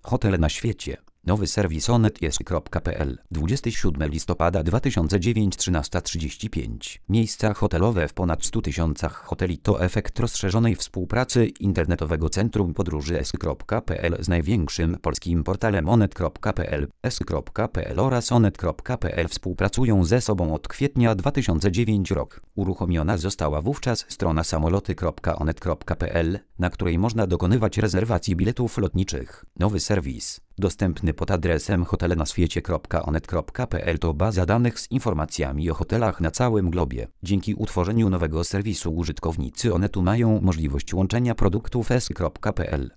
Hotele na świecie. Nowy serwis onet.jest.pl 27 listopada 2009 13:35. Miejsca hotelowe w ponad 100 tysiącach hoteli to efekt rozszerzonej współpracy internetowego centrum podróży es.pl z największym polskim portalem onet.pl. es.pl oraz onet.pl współpracują ze sobą od kwietnia 2009 rok. Uruchomiona została wówczas strona samoloty.onet.pl, na której można dokonywać rezerwacji biletów lotniczych. Nowy serwis, dostępny pod adresem hotelenaswiecie.onet.pl, to baza danych z informacjami o hotelach na całym globie. Dzięki utworzeniu nowego serwisu użytkownicy Onetu mają możliwość łączenia produktów es.pl